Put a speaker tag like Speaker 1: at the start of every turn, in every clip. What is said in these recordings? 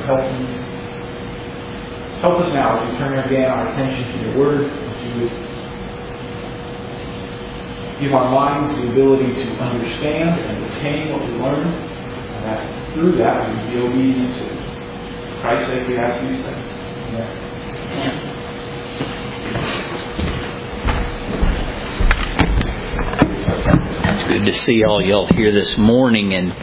Speaker 1: Lord, help us now as we turn again our attention to your word, that you would give our minds the ability to understand and retain what we learn, and that through that we be obedient to it. For Christ's sake we ask these things. Amen.
Speaker 2: It's good to see all y'all here this morning, and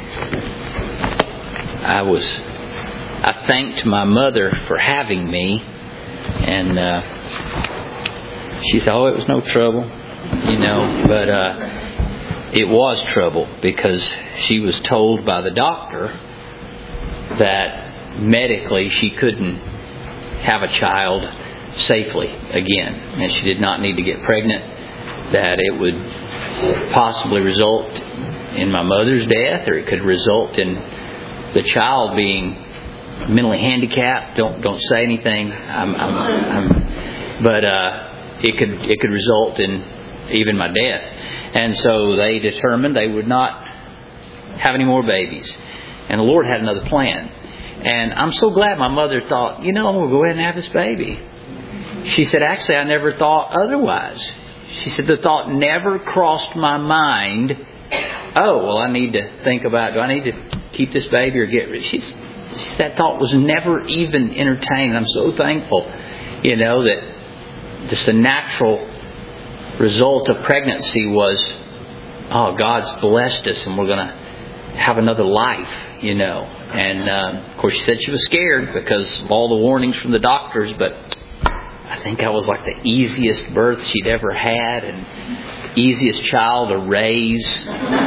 Speaker 2: I thanked my mother for having me, and she said, "Oh, it was no trouble, but it was trouble because she was told by the doctor that medically she couldn't have a child safely again, and she did not need to get pregnant, that it would possibly result in my mother's death, or it could result in the child being mentally handicapped. Don't say anything. But it could result in even my death. And so they determined they would not have any more babies. And the Lord had another plan. And I'm so glad my mother thought, we'll go ahead and have this baby. She said, actually, I never thought otherwise. She said, the thought never crossed my mind, I need to think about, do I need to keep this baby or get rid? That thought was never even entertained. I'm so thankful, that just the natural result of pregnancy was, God's blessed us and we're going to have another life, And of course she said she was scared because of all the warnings from the doctors, but I think I was like the easiest birth she'd ever had and easiest child to raise,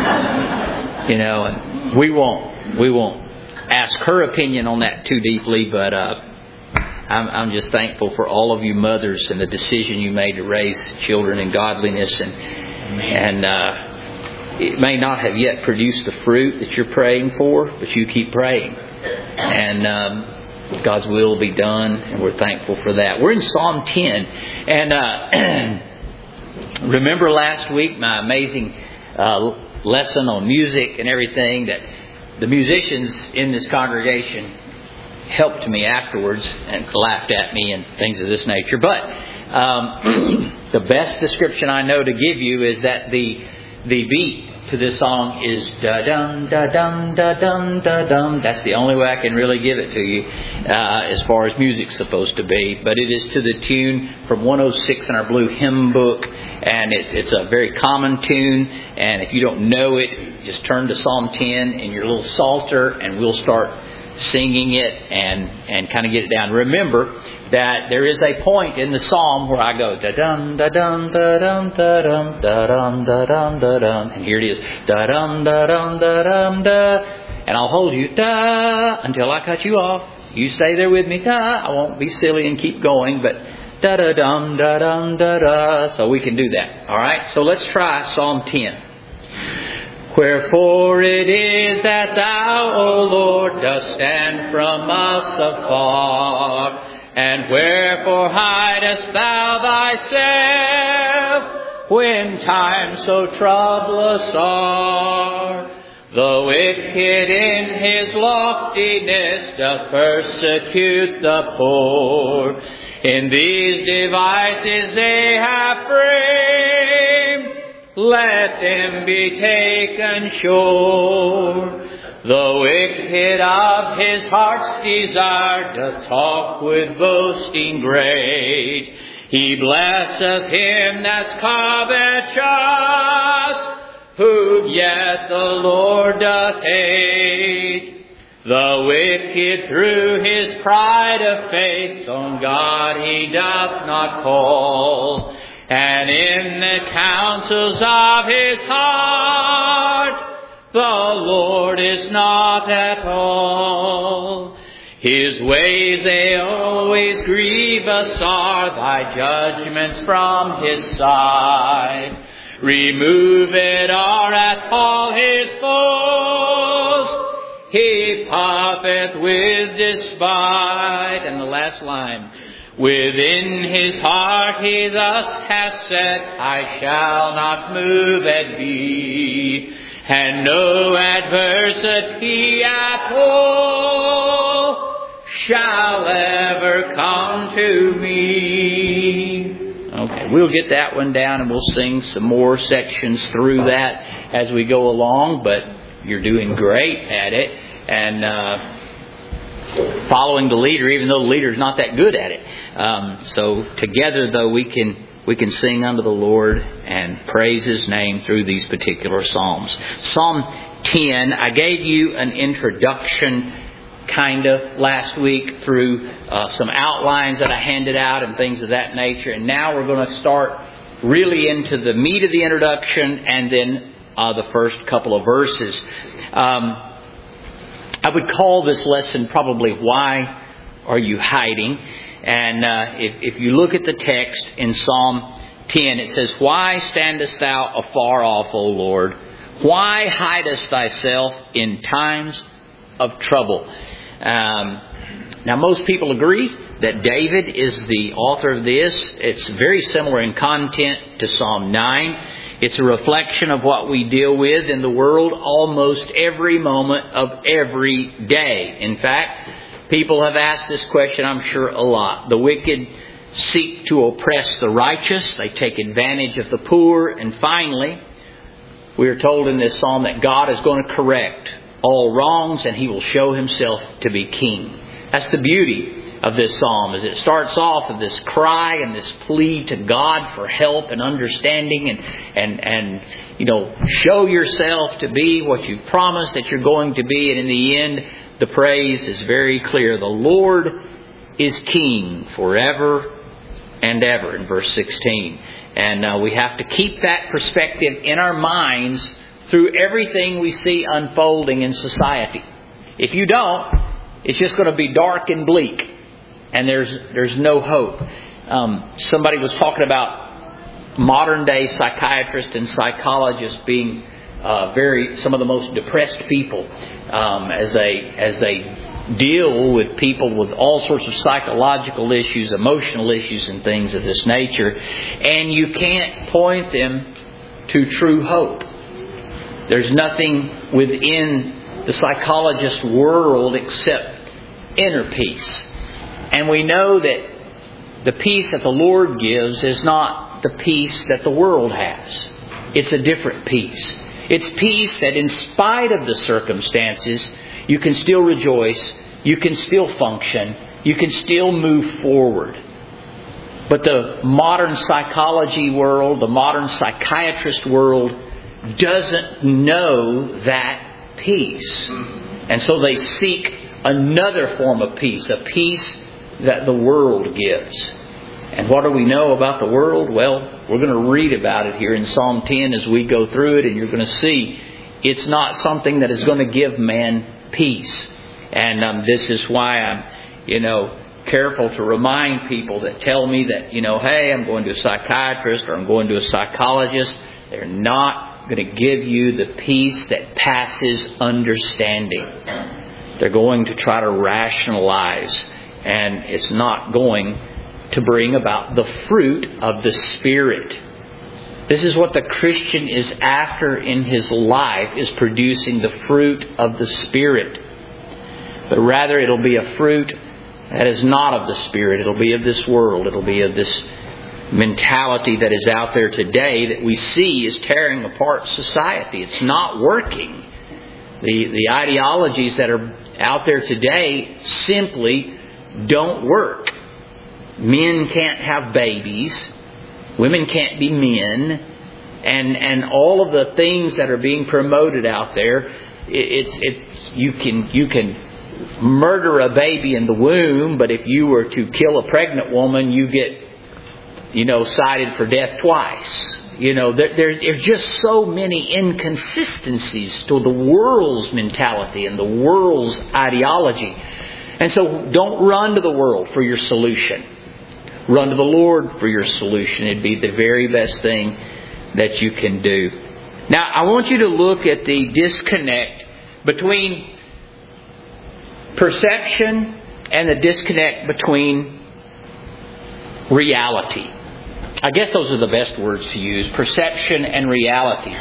Speaker 2: and we won't ask her opinion on that too deeply, but I'm just thankful for all of you mothers and the decision you made to raise children in godliness, and it may not have yet produced the fruit that you're praying for, but you keep praying, and God's will be done, and we're thankful for that. We're in Psalm 10, and remember last week my amazing lesson on music and everything, that the musicians in this congregation helped me afterwards and laughed at me and things of this nature. But the best description I know to give you is that the beat to this song is da-dum, da-dum, da-dum, da-dum. That's the only way I can really give it to you as far as music's supposed to be. But it is to the tune from 106 in our blue hymn book. And it's a very common tune. And if you don't know it, just turn to Psalm 10 in your little psalter and we'll start singing it and kind of get it down. Remember that there is a point in the psalm where I go da-dum, da-dum, da-dum, da-dum, da-dum, da-dum, da-dum. And here it is. Da-dum, da-dum, da-dum, da. And I'll hold you da until I cut you off. You stay there with me da. I won't be silly and keep going, but da-da-dum, da-dum, da-da. So we can do that. All right? So let's try Psalm 10. Wherefore it is that thou, O Lord, dost stand from us afar, and wherefore hidest thou thyself when times so troublous are? The wicked in his loftiness doth persecute the poor. In these devices they have framed, let them be taken sure. The wicked of his heart's desire doth talk with boasting great. He blesseth him that's covetous, whom yet the Lord doth hate. The wicked through his pride of faith on God he doth not call, and in the counsels of his heart the Lord is not at all. His ways they always grievous are, thy judgments from his side. Removed are at all his foes, he puffeth with despite. And the last line, within his heart he thus hath said, I shall not move at thee, and no adversity at all shall ever come to me. Okay, we'll get that one down and we'll sing some more sections through that as we go along, but you're doing great at it. And following the leader, even though the leader's not that good at it. So together, though, we can sing unto the Lord and praise His name through these particular psalms. Psalm 10, I gave you an introduction kind of last week through some outlines that I handed out and things of that nature. And now we're going to start really into the meat of the introduction and then the first couple of verses. I would call this lesson probably Why Are You Hiding? And if you look at the text in Psalm 10, it says, Why standest thou afar off, O Lord? Why hidest thyself in times of trouble? Now, most people agree that David is the author of this. It's very similar in content to Psalm 9. It's a reflection of what we deal with in the world almost every moment of every day. In fact, people have asked this question, I'm sure, a lot. The wicked seek to oppress the righteous. They take advantage of the poor. And finally, we are told in this psalm that God is going to correct all wrongs and He will show Himself to be king. That's the beauty of this psalm, as it starts off with this cry and this plea to God for help and understanding and show yourself to be what you promised that you're going to be. And in the end, the praise is very clear. The Lord is king forever and ever, in verse 16. And we have to keep that perspective in our minds through everything we see unfolding in society. If you don't, it's just going to be dark and bleak. And there's no hope. Somebody was talking about modern day psychiatrists and psychologists being some of the most depressed people as they deal with people with all sorts of psychological issues, emotional issues, and things of this nature. And you can't point them to true hope. There's nothing within the psychologist world except inner peace. And we know that the peace that the Lord gives is not the peace that the world has. It's a different peace. It's peace that in spite of the circumstances, you can still rejoice, you can still function, you can still move forward. But the modern psychology world, the modern psychiatrist world, doesn't know that peace. And so they seek another form of peace, a peace that the world gives. And what do we know about the world? Well, we're going to read about it here in Psalm 10 as we go through it, and you're going to see it's not something that is going to give man peace. And this is why I'm, careful to remind people that tell me that, hey, I'm going to a psychiatrist or I'm going to a psychologist. They're not going to give you the peace that passes understanding. They're going to try to rationalize, and it's not going to bring about the fruit of the Spirit. This is what the Christian is after in his life, is producing the fruit of the Spirit. But rather it'll be a fruit that is not of the Spirit. It'll be of this world. It'll be of this mentality that is out there today that we see is tearing apart society. It's not working. The ideologies that are out there today simply don't work. Men can't have babies. Women can't be men. And all of the things that are being promoted out there, you can murder a baby in the womb, but if you were to kill a pregnant woman, you get, cited for death twice. There's just so many inconsistencies to the world's mentality and the world's ideology. And so don't run to the world for your solution. Run to the Lord for your solution. It'd be the very best thing that you can do. Now, I want you to look at the disconnect between perception and the disconnect between reality. I guess those are the best words to use, perception and reality.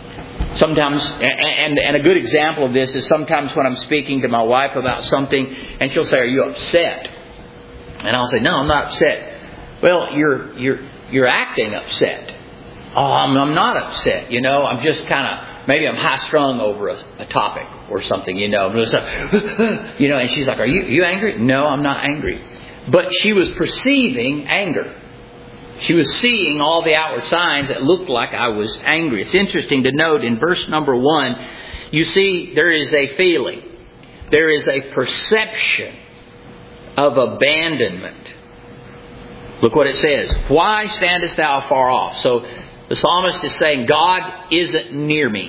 Speaker 2: Sometimes, and a good example of this is sometimes when I'm speaking to my wife about something, And she'll say, "Are you upset?" And I'll say, "No, I'm not upset." "Well, you're acting upset." "Oh, I'm not upset. I'm just kind of, maybe I'm high strung over a topic or something, And she's like, "Are you angry?" "No, I'm not angry." But she was perceiving anger. She was seeing all the outward signs that looked like I was angry. It's interesting to note in verse number 1, you see there is a feeling. There is a perception of abandonment. Look what it says. "Why standest thou far off?" So the psalmist is saying, God isn't near me.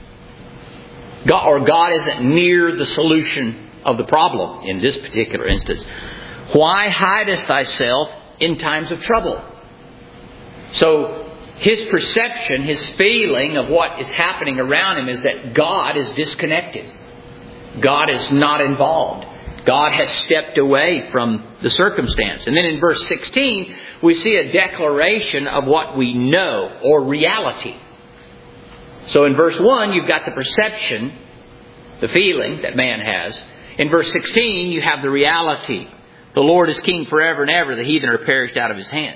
Speaker 2: God isn't near the solution of the problem in this particular instance. "Why hidest thyself in times of trouble?" So his perception, his feeling of what is happening around him is that God is disconnected. God is not involved. God has stepped away from the circumstance. And then in verse 16, we see a declaration of what we know, or reality. So in verse 1, you've got the perception, the feeling that man has. In verse 16, you have the reality. "The Lord is king forever and ever. The heathen are perished out of his hand."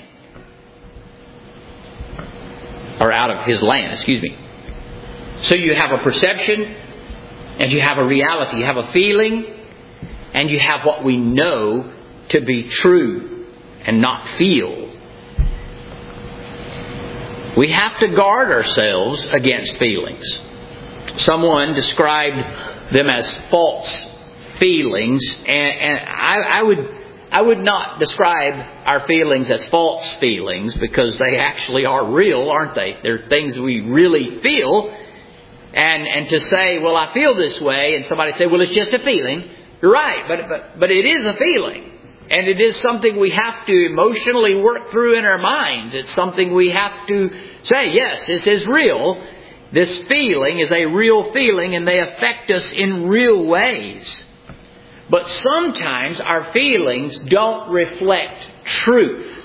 Speaker 2: Or out of his land, So you have a perception, and you have a reality. You have a feeling, and you have what we know to be true and not feel. We have to guard ourselves against feelings. Someone described them as false feelings, and I would not describe our feelings as false feelings, because they actually are real, aren't they? They're things we really feel. And to say, "Well, I feel this way," and somebody say, "Well, it's just a feeling." You're right, but it is a feeling. And it is something we have to emotionally work through in our minds. It's something we have to say, yes, this is real. This feeling is a real feeling, and they affect us in real ways. But sometimes our feelings don't reflect truth.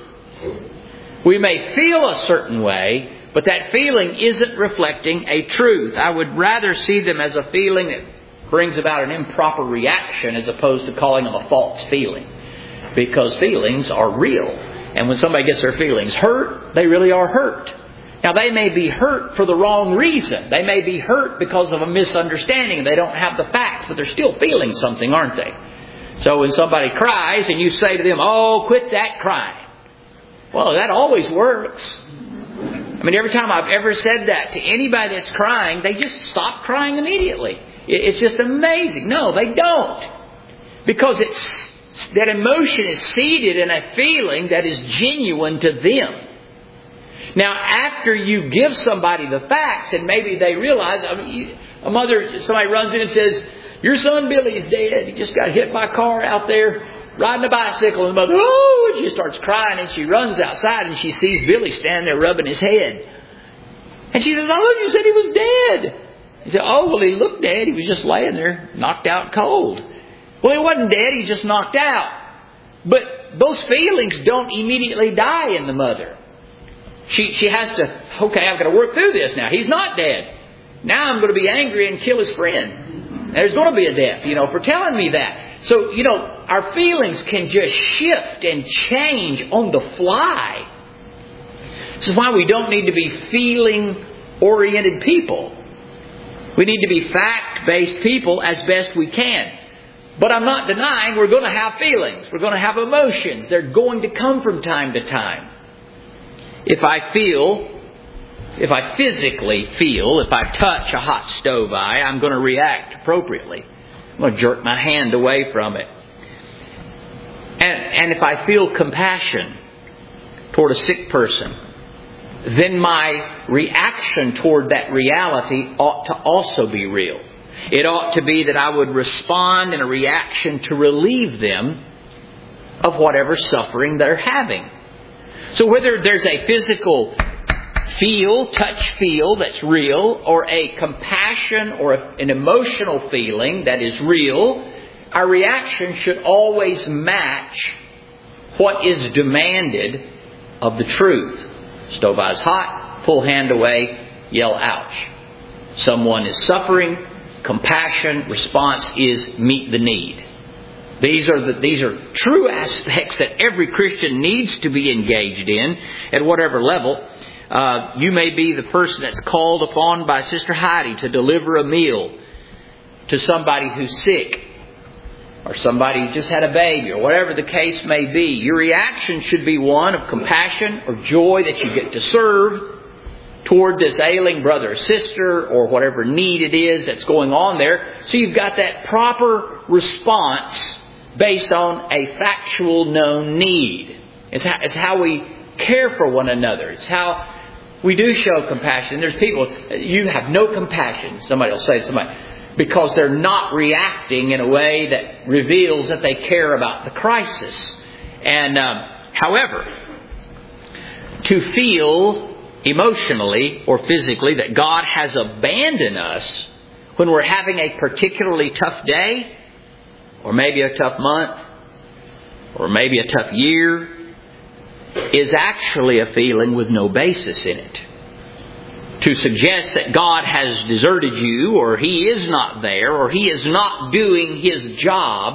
Speaker 2: We may feel a certain way, but that feeling isn't reflecting a truth. I would rather see them as a feeling that brings about an improper reaction, as opposed to calling them a false feeling. Because feelings are real. And when somebody gets their feelings hurt, they really are hurt. Now, they may be hurt for the wrong reason. They may be hurt because of a misunderstanding. They don't have the facts, but they're still feeling something, aren't they? So when somebody cries and you say to them, "Oh, quit that crying." Well, that always works. I mean, every time I've ever said that to anybody that's crying, they just stop crying immediately. It's just amazing. No, they don't. Because that emotion is seated in a feeling that is genuine to them. Now, after you give somebody the facts, and maybe they realize, somebody runs in and says, "Your son Billy is dead. He just got hit by a car out there riding a bicycle." And the mother, "Oh," and she starts crying, and she runs outside, and she sees Billy standing there rubbing his head. And she says, "I thought you said he was dead." He said, "Oh, well, he looked dead. He was just laying there, knocked out cold." Well, he wasn't dead. He just knocked out. But those feelings don't immediately die in the mother. She has to, "Okay, I've got to work through this now. He's not dead. Now I'm going to be angry and kill his friend. There's going to be a death, for telling me that." So, our feelings can just shift and change on the fly. This is why we don't need to be feeling-oriented people. We need to be fact-based people as best we can. But I'm not denying we're going to have feelings. We're going to have emotions. They're going to come from time to time. If I physically feel, if I touch a hot stove eye, I'm going to react appropriately. I'm going to jerk my hand away from it. And if I feel compassion toward a sick person, then my reaction toward that reality ought to also be real. It ought to be that I would respond in a reaction to relieve them of whatever suffering they're having. So whether there's a physical touch feel that's real, or a compassion or an emotional feeling that is real, our reaction should always match what is demanded of the truth. Stove eye's hot, pull hand away, yell ouch. Someone is suffering, compassion, response is meet the need. These are true aspects that every Christian needs to be engaged in at whatever level. You may be the person that's called upon by Sister Heidi to deliver a meal to somebody who's sick, or somebody who just had a baby, or whatever the case may be. Your reaction should be one of compassion or joy that you get to serve toward this ailing brother or sister, or whatever need it is that's going on there. So you've got that proper response based on a factual known need. It's how we care for one another. It's how we do show compassion. There's people, you have no compassion, somebody will say to somebody, because they're not reacting in a way that reveals that they care about the crisis. And however, to feel emotionally or physically that God has abandoned us when we're having a particularly tough day, or maybe a tough month, or maybe a tough year, is actually a feeling with no basis in it. To suggest that God has deserted you, or He is not there, or He is not doing His job,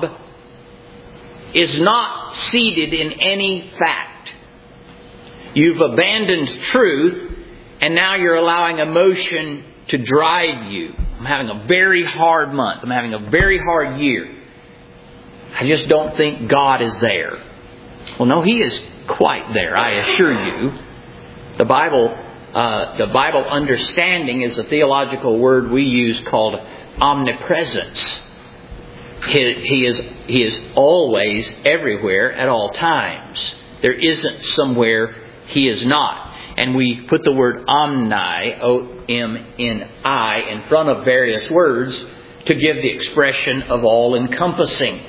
Speaker 2: is not seated in any fact. You've abandoned truth, and now you're allowing emotion to drive you. I'm having a very hard month. I'm having a very hard year. I just don't think God is there. Well, no, He is quite there, I assure you. The Bible understanding is a theological word we use called omnipresence. He is always everywhere at all times. There isn't somewhere He is not. And we put the word omni, O-M-N-I, in front of various words to give the expression of all-encompassing.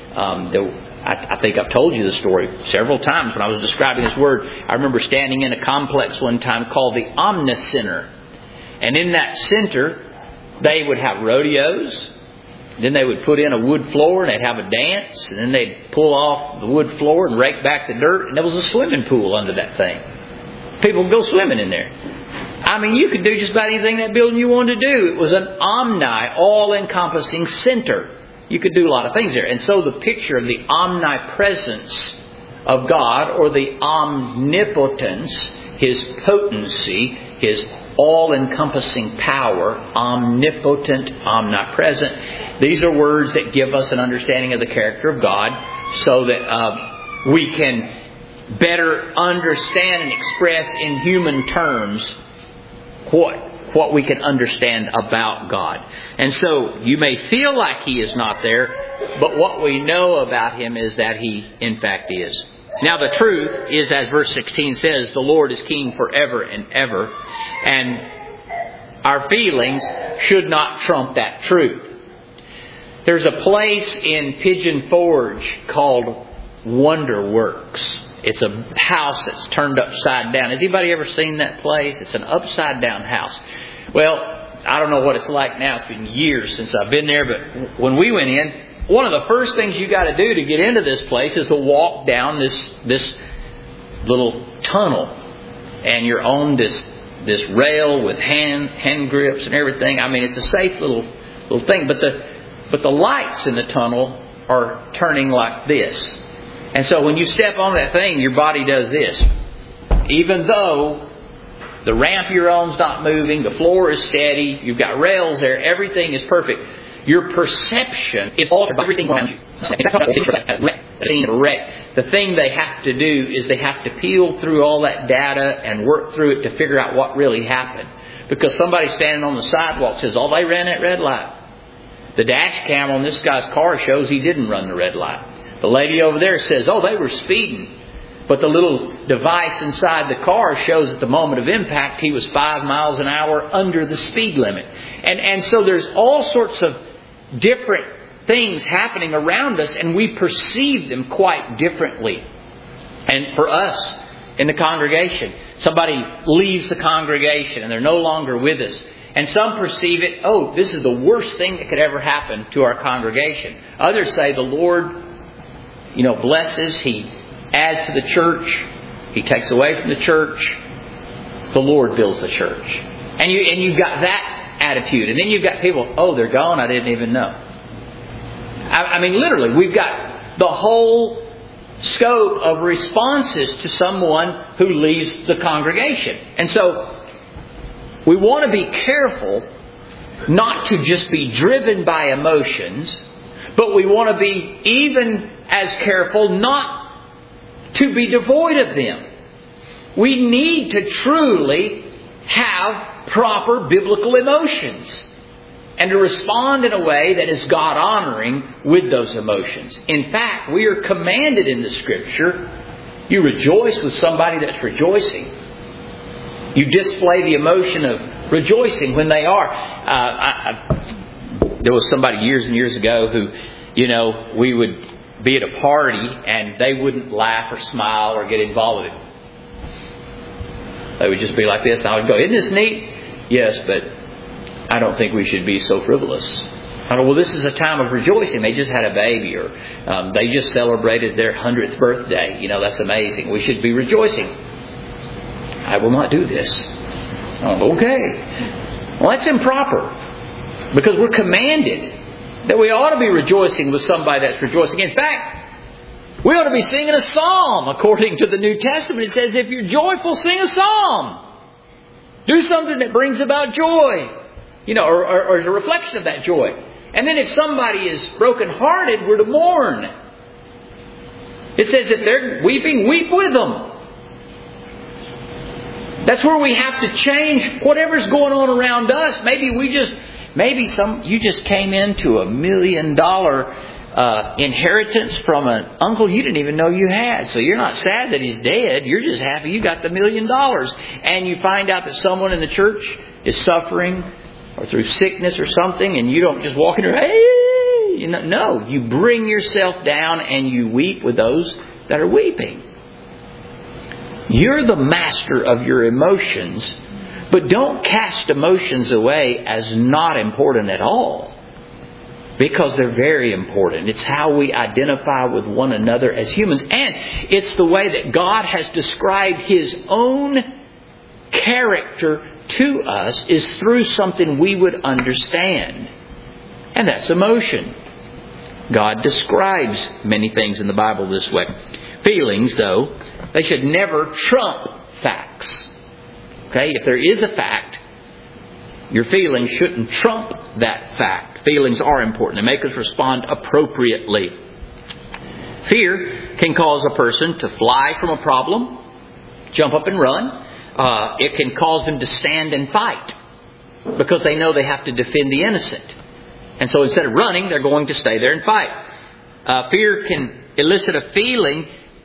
Speaker 2: I think I've told you the story several times when I was describing this word. I remember standing in a complex one time called the Omnicenter. And in that center, they would have rodeos. Then they would put in a wood floor and they'd have a dance. And then they'd pull off the wood floor and rake back the dirt. And there was a swimming pool under that thing. People would go swimming in there. I mean, you could do just about anything in that building you wanted to do. It was an omni, all-encompassing center. You could do a lot of things there. And so the picture of the omnipresence of God, or the omnipotence, His potency, His all-encompassing power, omnipotent, omnipresent. These are words that give us an understanding of the character of God so that we can better understand and express in human terms what we can understand about God. And so you may feel like He is not there, but what we know about Him is that He in fact is. Now the truth is, as verse 16 says, the Lord is King forever and ever. And our feelings should not trump that truth. There's a place in Pigeon Forge called Wonder Works. It's a house that's turned upside down. Has anybody ever seen that place? It's an upside down house. Well, I don't know what it's like now. It's been years since I've been there. But when we went in, one of the first things you got to do to get into this place is to walk down this little tunnel. And you're on this rail with hand grips and everything. I mean, it's a safe little thing. But the lights in the tunnel are turning like this. And so when you step on that thing, your body does this. Even though the ramp you're on is not moving, the floor is steady, you've got rails there, everything is perfect. Your perception is altered by everything around you. The thing they have to do is they have to peel through all that data and work through it to figure out what really happened. Because somebody standing on the sidewalk says, oh, they ran that red light. The dash cam on this guy's car shows he didn't run the red light. The lady over there says, oh, they were speeding. But the little device inside the car shows at the moment of impact he was 5 miles an hour under the speed limit. And so there's all sorts of different things happening around us, and we perceive them quite differently. And for us in the congregation, somebody leaves the congregation and they're no longer with us. And some perceive it, oh, this is the worst thing that could ever happen to our congregation. Others say the Lord blesses. He adds to the church. He takes away from the church. The Lord builds the church. And you've got that attitude. And then you've got people, oh, they're gone. I didn't even know. I mean, literally, we've got the whole scope of responses to someone who leaves the congregation. And so we want to be careful not to just be driven by emotions, but we want to be even as careful not to be devoid of them. We need to truly have proper biblical emotions and to respond in a way that is God-honoring with those emotions. In fact, we are commanded in the Scripture, you rejoice with somebody that's rejoicing. You display the emotion of rejoicing when they are. There was somebody years and years ago who, we would be at a party and they wouldn't laugh or smile or get involved with it. They would just be like this. And I would go, isn't this neat? Yes, but I don't think we should be so frivolous. I go, well, this is a time of rejoicing. They just had a baby, or they just celebrated their 100th birthday. That's amazing. We should be rejoicing. I will not do this. Okay. Well, that's improper. Because we're commanded that we ought to be rejoicing with somebody that's rejoicing. In fact, we ought to be singing a psalm. According to the New Testament, it says, if you're joyful, sing a psalm. Do something that brings about joy. Or is a reflection of that joy. And then if somebody is brokenhearted, we're to mourn. It says if they're weeping, weep with them. That's where we have to change whatever's going on around us. Maybe you just came into $1 million inheritance from an uncle you didn't even know you had. So you're not sad that he's dead. You're just happy you got the $1 million. And you find out that someone in the church is suffering, or through sickness or something, and you don't just walk in there, hey! No, you bring yourself down and you weep with those that are weeping. You're the master of your emotions, but don't cast emotions away as not important at all. Because they're very important. It's how we identify with one another as humans. And it's the way that God has described His own character to us is through something we would understand. And that's emotion. God describes many things in the Bible this way. Feelings, though, they should never trump facts. Okay? If there is a fact, your feelings shouldn't trump that fact. Feelings are important. They make us respond appropriately. Fear can cause a person to fly from a problem, jump up and run. It can cause them to stand and fight because they know they have to defend the innocent. And so instead of running, they're going to stay there and fight. Fear can elicit a feeling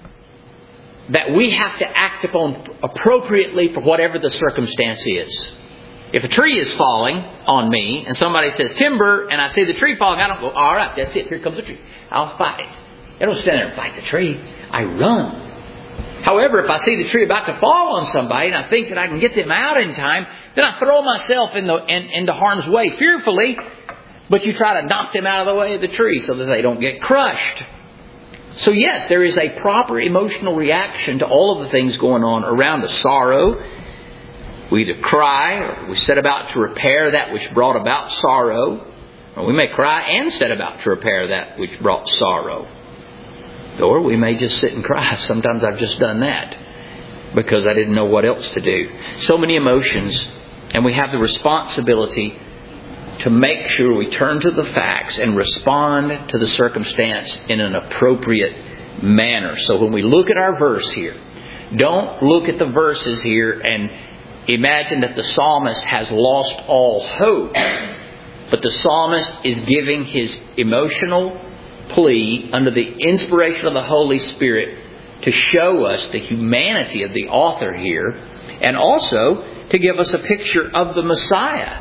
Speaker 2: that we have to act upon appropriately for whatever the circumstance is. If a tree is falling on me and somebody says timber and I see the tree falling, I don't go, all right, that's it, here comes the tree. I'll fight it. I don't stand there and fight the tree. I run. However, if I see the tree about to fall on somebody and I think that I can get them out in time, then I throw myself into harm's way fearfully, but you try to knock them out of the way of the tree so that they don't get crushed. So yes, there is a proper emotional reaction to all of the things going on around us. Sorrow, we either cry or we set about to repair that which brought about sorrow. Or we may cry and set about to repair that which brought sorrow. Or we may just sit and cry. Sometimes I've just done that because I didn't know what else to do. So many emotions, and we have the responsibility to make sure we turn to the facts and respond to the circumstance in an appropriate manner. So when we look at our verse here, don't look at the verses here and imagine that the psalmist has lost all hope. But the psalmist is giving his emotional plea under the inspiration of the Holy Spirit to show us the humanity of the author here, and also to give us a picture of the Messiah.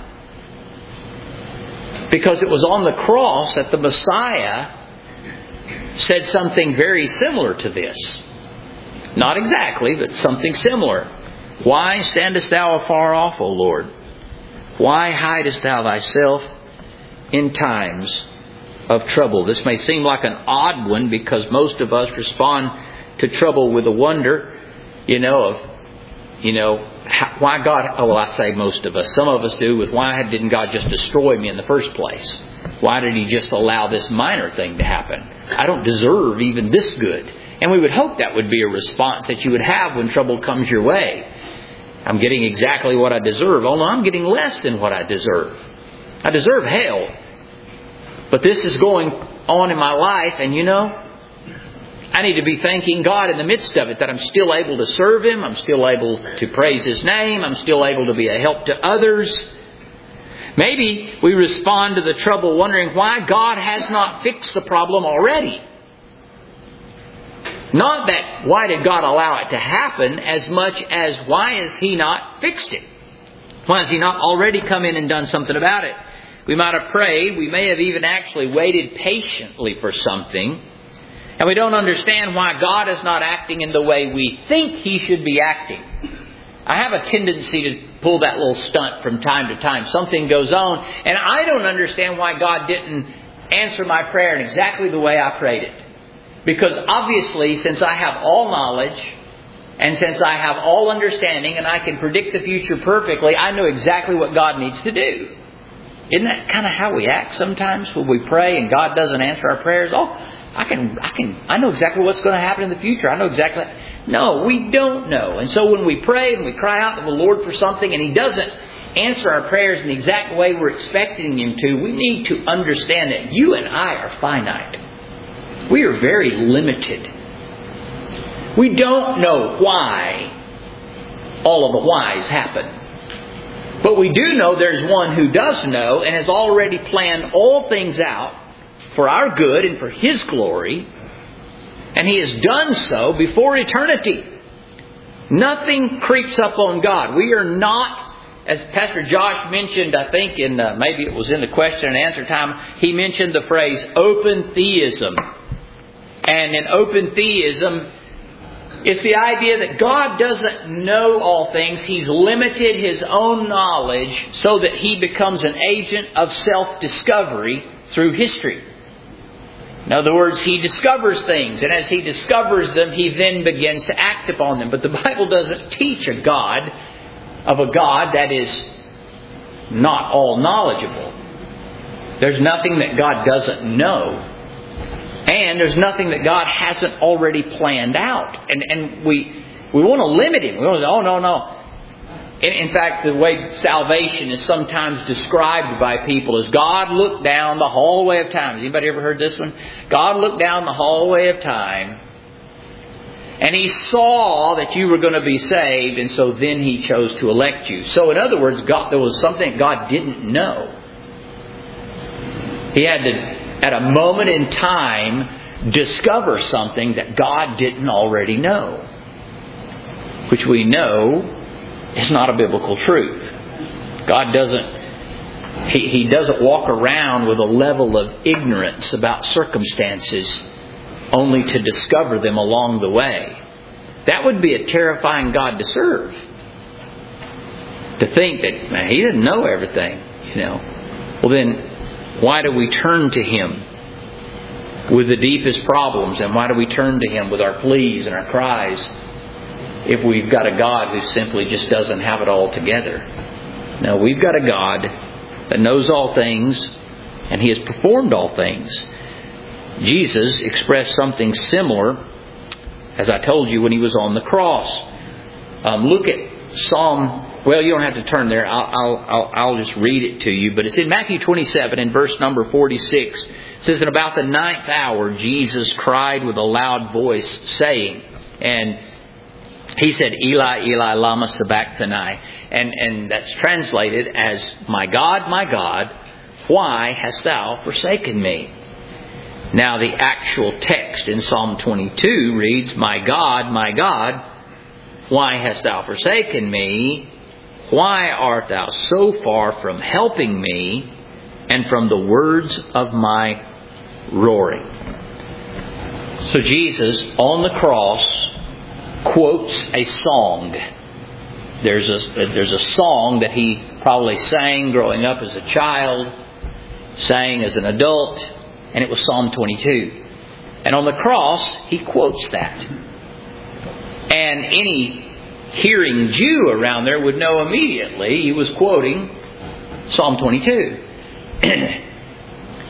Speaker 2: Because it was on the cross that the Messiah said something very similar to this. Not exactly, but something similar. Why standest thou afar off, O Lord? Why hidest thou thyself in times of trouble? This may seem like an odd one because most of us respond to trouble with a wonder, why God, I say most of us. Some of us do with why didn't God just destroy me in the first place? Why did He just allow this minor thing to happen? I don't deserve even this good. And we would hope that would be a response that you would have when trouble comes your way. I'm getting exactly what I deserve. Oh no, I'm getting less than what I deserve. I deserve hell. But this is going on in my life, and I need to be thanking God in the midst of it that I'm still able to serve Him. I'm still able to praise His name. I'm still able to be a help to others. Maybe we respond to the trouble wondering why God has not fixed the problem already. Not that why did God allow it to happen as much as why has He not fixed it? Why has He not already come in and done something about it? We might have prayed. We may have even actually waited patiently for something. And we don't understand why God is not acting in the way we think He should be acting. I have a tendency to pull that little stunt from time to time. Something goes on, and I don't understand why God didn't answer my prayer in exactly the way I prayed it. Because obviously, since I have all knowledge, and since I have all understanding, and I can predict the future perfectly, I know exactly what God needs to do. Isn't that kind of how we act sometimes when we pray and God doesn't answer our prayers? Oh, I know exactly what's going to happen in the future. I know exactly. No, we don't know. And so when we pray and we cry out to the Lord for something and He doesn't answer our prayers in the exact way we're expecting Him to, we need to understand that you and I are finite. We are very limited. We don't know why all of the whys happen. But we do know there's one who does know and has already planned all things out for our good and for His glory. And He has done so before eternity. Nothing creeps up on God. We are not, as Pastor Josh mentioned, I think maybe it was in the question and answer time, he mentioned the phrase open theism. And in open theism, it's the idea that God doesn't know all things. He's limited His own knowledge so that He becomes an agent of self-discovery through history. In other words, He discovers things, and as He discovers them, He then begins to act upon them. But the Bible doesn't teach of a God that is not all knowledgeable. There's nothing that God doesn't know. And there's nothing that God hasn't already planned out. And we want to limit Him. We want to say, oh, no. In fact, the way salvation is sometimes described by people is God looked down the hallway of time. Has anybody ever heard this one? God looked down the hallway of time and He saw that you were going to be saved, and so then He chose to elect you. So in other words, there was something God didn't know. He had to, at a moment in time, discover something that God didn't already know, which we know is not a biblical truth. God doesn't, He doesn't walk around with a level of ignorance about circumstances only to discover them along the way. That would be a terrifying God to serve. To think that He didn't know everything, Well then, why do we turn to Him with the deepest problems? And why do we turn to Him with our pleas and our cries if we've got a God who simply just doesn't have it all together? No, we've got a God that knows all things, and He has performed all things. Jesus expressed something similar, as I told you, when He was on the cross. Look at Psalm. Well, you don't have to turn there. I'll just read it to you. But it's in Matthew 27 in verse number 46. It says, "And about the 9th hour, Jesus cried with a loud voice, saying," and He said, "Eli, Eli, lama sabachthani." And that's translated as, my God, why hast Thou forsaken me?" Now the actual text in Psalm 22 reads, my God, why hast Thou forsaken me? Why art Thou so far from helping me and from the words of my roaring? So Jesus on the cross quotes a song. There's a song that He probably sang growing up as a child, sang as an adult, and it was Psalm 22. And on the cross, He quotes that. And any hearing Jew around there would know immediately He was quoting Psalm 22.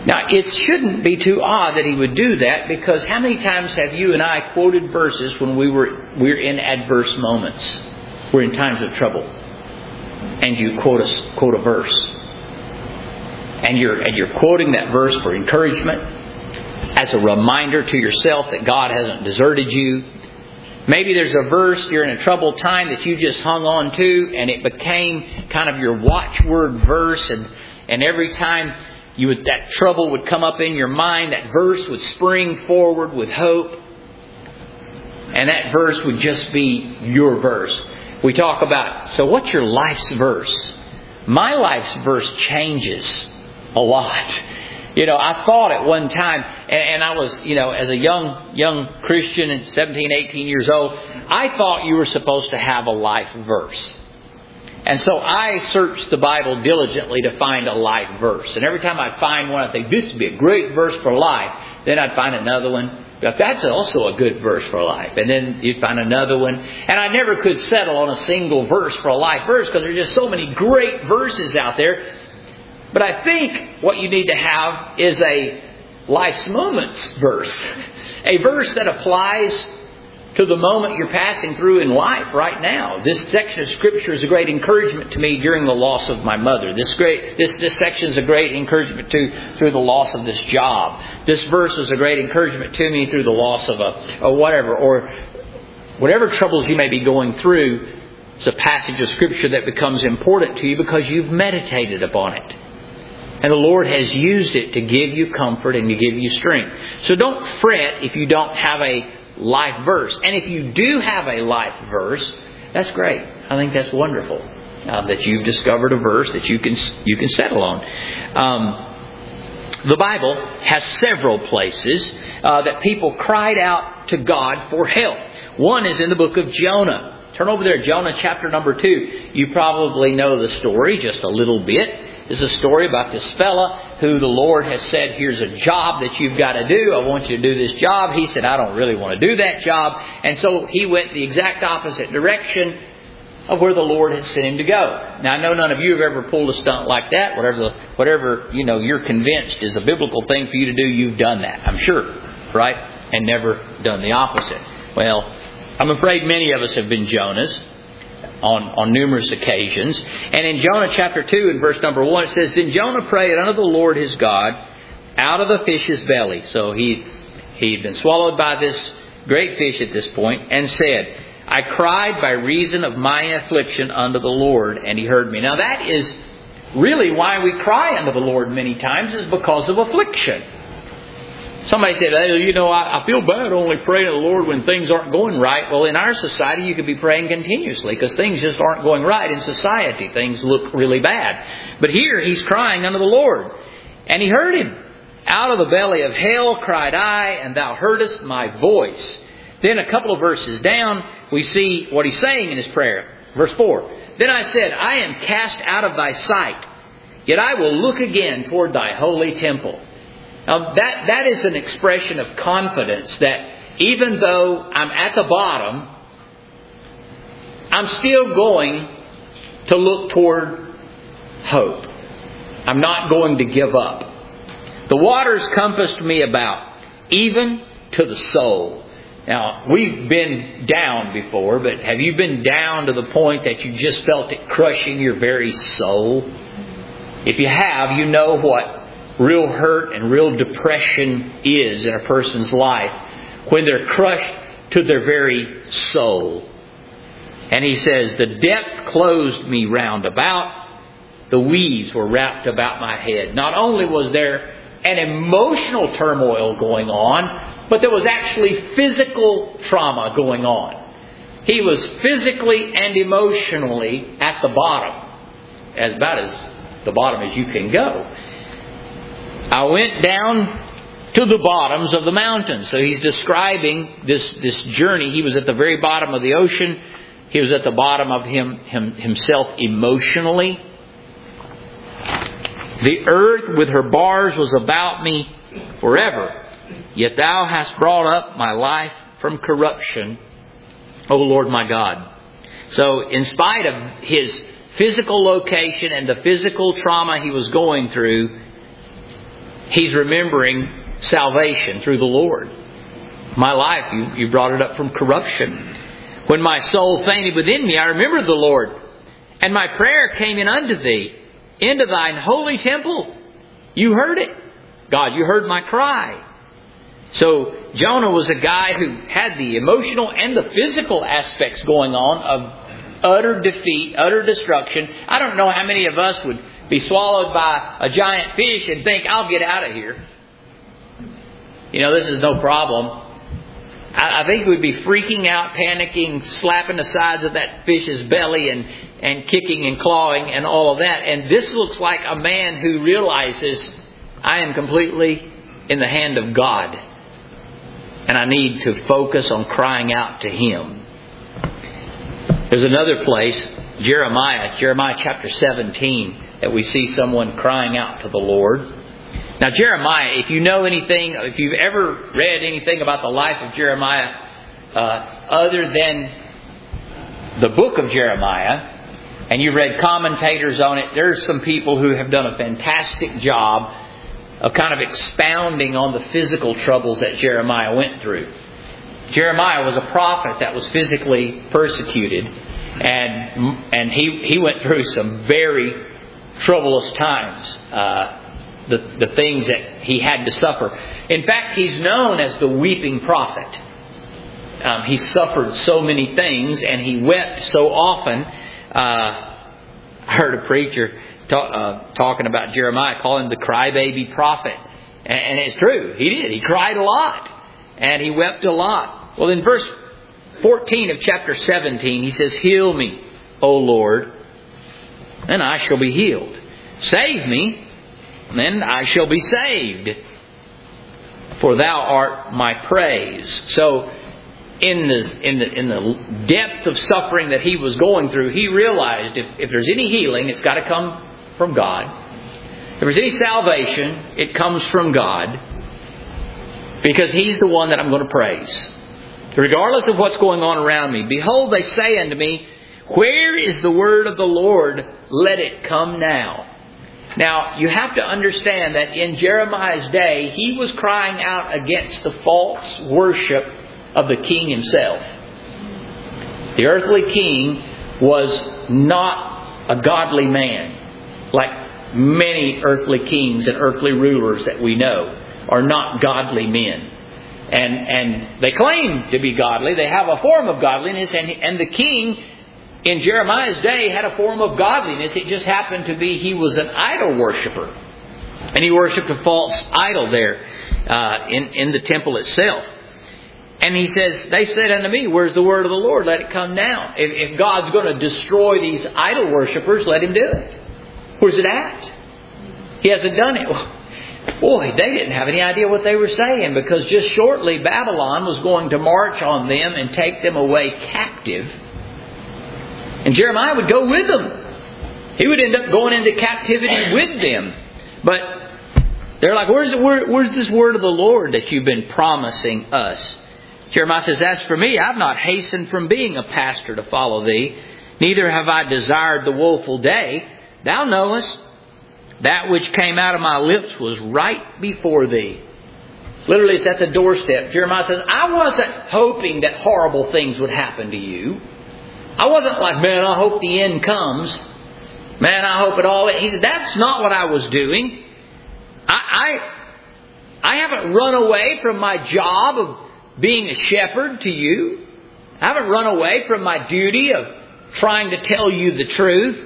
Speaker 2: Now, it shouldn't be too odd that he would do that, because how many times have you and I quoted verses when we're in adverse moments? We're in times of trouble. And you quote a verse. And you're quoting that verse for encouragement, as a reminder to yourself that God hasn't deserted you. Maybe there's a verse during a troubled time that you just hung on to, and it became kind of your watchword verse, and every time that trouble would come up in your mind, that verse would spring forward with hope. And that verse would just be your verse. We talk about, so what's your life's verse? My life's verse changes a lot. I thought at one time, and I was, as a young Christian at 17, 18 years old, I thought you were supposed to have a life verse. And so I searched the Bible diligently to find a life verse. And every time I'd find one, I'd think, this would be a great verse for life. Then I'd find another one. But that's also a good verse for life. And then you'd find another one. And I never could settle on a single verse for a life verse, because there's just so many great verses out there. But I think what you need to have is a life's moments verse. A verse that applies to the moment you're passing through in life right now. This section of Scripture is a great encouragement to me during the loss of my mother. This section is a great encouragement through the loss of this job. This verse is a great encouragement to me through the loss of whatever troubles you may be going through. It's a passage of Scripture that becomes important to you because you've meditated upon it. And the Lord has used it to give you comfort and to give you strength. So don't fret if you don't have a life verse. And if you do have a life verse, that's great. I think that's wonderful that you've discovered a verse that you can settle on. The Bible has several places that people cried out to God for help. One is in the book of Jonah. Turn over there, Jonah chapter number 2. You probably know the story just a little bit. It's a story about this fella who the Lord has said, here's a job that you've got to do. I want you to do this job. He said, I don't really want to do that job. And so he went the exact opposite direction of where the Lord had sent him to go. Now, I know none of you have ever pulled a stunt like that. Whatever you're convinced is a biblical thing for you to do, you've done that, I'm sure. Right? And never done the opposite. Well, I'm afraid many of us have been Jonahs on numerous occasions. And in Jonah chapter 2 and verse number 1, it says, Then Jonah prayed unto the Lord his God out of the fish's belly. So he'd been swallowed by this great fish at this point, and said, I cried by reason of mine affliction unto the Lord, and he heard me. Now that is really why we cry unto the Lord many times, is because of affliction. Somebody said, I feel bad only praying to the Lord when things aren't going right. Well, in our society, you could be praying continuously because things just aren't going right in society. Things look really bad. But here, he's crying unto the Lord. And he heard him. Out of the belly of hell cried I, and thou heardest my voice. Then a couple of verses down, we see what he's saying in his prayer. Verse 4. Then I said, I am cast out of thy sight, yet I will look again toward thy holy temple. Now that is an expression of confidence that even though I'm at the bottom, I'm still going to look toward hope. I'm not going to give up. The waters compassed me about, even to the soul. Now, we've been down before, but have you been down to the point that you just felt it crushing your very soul? If you have, you know what real hurt and real depression is in a person's life when they're crushed to their very soul. And he says, the depth closed me round about, the weeds were wrapped about my head. Not only was there an emotional turmoil going on, but there was actually physical trauma going on. He was physically and emotionally at the bottom, about as the bottom as you can go. I went down to the bottoms of the mountains. So he's describing this journey. He was at the very bottom of the ocean. He was at the bottom of himself emotionally. The earth with her bars was about me forever. Yet thou hast brought up my life from corruption, O Lord my God. So in spite of his physical location and the physical trauma he was going through, he's remembering salvation through the Lord. My life, you brought it up from corruption. When my soul fainted within me, I remembered the Lord. And my prayer came in unto Thee, into Thine holy temple. You heard it. God, You heard my cry. So Jonah was a guy who had the emotional and the physical aspects going on of utter defeat, utter destruction. I don't know how many of us would be swallowed by a giant fish and think, I'll get out of here. This is no problem. I think we'd be freaking out, panicking, slapping the sides of that fish's belly and kicking and clawing and all of that. And this looks like a man who realizes, I am completely in the hand of God. And I need to focus on crying out to Him. There's another place, Jeremiah chapter 17, that we see someone crying out to the Lord. Now Jeremiah, if you know anything, if you've ever read anything about the life of Jeremiah, other than the book of Jeremiah, and you've read commentators on it, there's some people who have done a fantastic job of kind of expounding on the physical troubles that Jeremiah went through. Jeremiah was a prophet that was physically persecuted, and he went through some very troublous times. The things that he had to suffer. In fact, he's known as the weeping prophet. He suffered so many things, and he wept so often. I heard a preacher talking about Jeremiah, calling him the crybaby prophet. And it's true. He did. He cried a lot. And he wept a lot. Well, in verse 14 of chapter 17, he says, Heal me, O Lord, and I shall be healed. Save me, and I shall be saved. For Thou art my praise. So, in the depth of suffering that he was going through, he realized if there's any healing, it's got to come from God. If there's any salvation, it comes from God. Because He's the one that I'm going to praise. Regardless of what's going on around me. Behold, they say unto me, Where is the word of the Lord? Let it come now. Now, you have to understand that in Jeremiah's day, he was crying out against the false worship of the king himself. The earthly king was not a godly man, like many earthly kings and earthly rulers that we know are not godly men. And they claim to be godly. They have a form of godliness. And the king in Jeremiah's day had a form of godliness. It just happened to be he was an idol worshiper. And he worshipped a false idol there in the temple itself. And he says, they said unto me, Where's the word of the Lord? Let it come now. If God's going to destroy these idol worshippers, let Him do it. Where's it at? He hasn't done it. Boy, they didn't have any idea what they were saying, because just shortly Babylon was going to march on them and take them away captive. And Jeremiah would go with them. He would end up going into captivity with them. But they're like, where's this word of the Lord that you've been promising us? Jeremiah says, As for me, I've not hastened from being a pastor to follow Thee, neither have I desired the woeful day. Thou knowest, that which came out of my lips was right before Thee. Literally, it's at the doorstep. Jeremiah says, I wasn't hoping that horrible things would happen to you. I wasn't like, man, I hope the end comes. Man, I hope it all... He said, that's not what I was doing. I haven't run away from my job of being a shepherd to you. I haven't run away from my duty of trying to tell you the truth.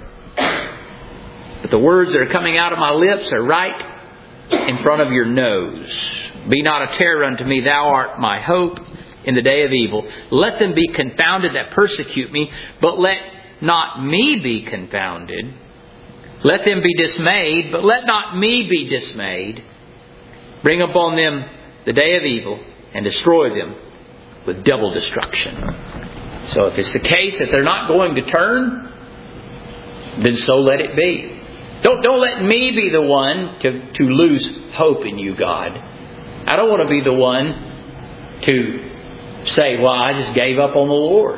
Speaker 2: But the words that are coming out of my lips are right in front of your nose. Be not a terror unto me, Thou art my hope in the day of evil. Let them be confounded that persecute me, but let not me be confounded. Let them be dismayed, but let not me be dismayed. Bring upon them the day of evil and destroy them with double destruction. So if it's the case that they're not going to turn, then so let it be. Don't let me be the one to lose hope in you, God. I don't want to be the one to say, well, I just gave up on the Lord.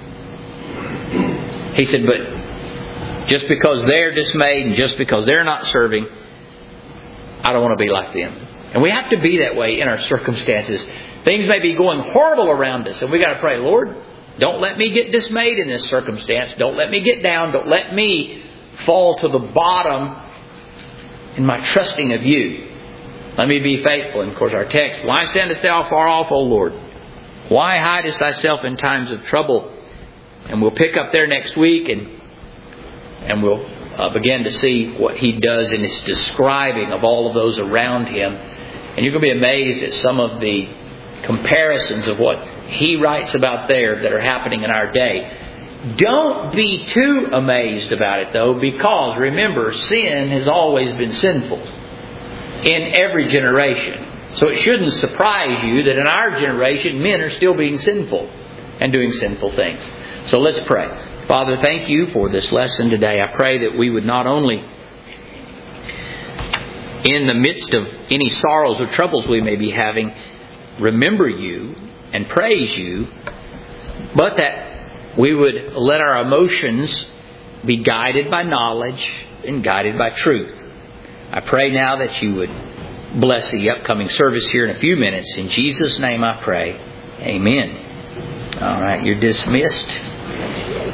Speaker 2: He said, but just because they're dismayed and just because they're not serving, I don't want to be like them. And we have to be that way in our circumstances. Things may be going horrible around us, and we got to pray, Lord, don't let me get dismayed in this circumstance. Don't let me get down. Don't let me fall to the bottom in my trusting of You. Let me be faithful. And of course our text, why standest thou far off, O Lord? Why hidest thyself in times of trouble? And we'll pick up there next week and we'll begin to see what he does in his describing of all of those around him. And you're going to be amazed at some of the comparisons of what he writes about there that are happening in our day. Don't be too amazed about it, though, because remember, sin has always been sinful in every generation. So it shouldn't surprise you that in our generation, men are still being sinful and doing sinful things. So let's pray. Father, thank You for this lesson today. I pray that we would not only, in the midst of any sorrows or troubles we may be having, remember You and praise You, but that we would let our emotions be guided by knowledge and guided by truth. I pray now that You would bless the upcoming service here in a few minutes. In Jesus' name I pray. Amen. All right, you're dismissed.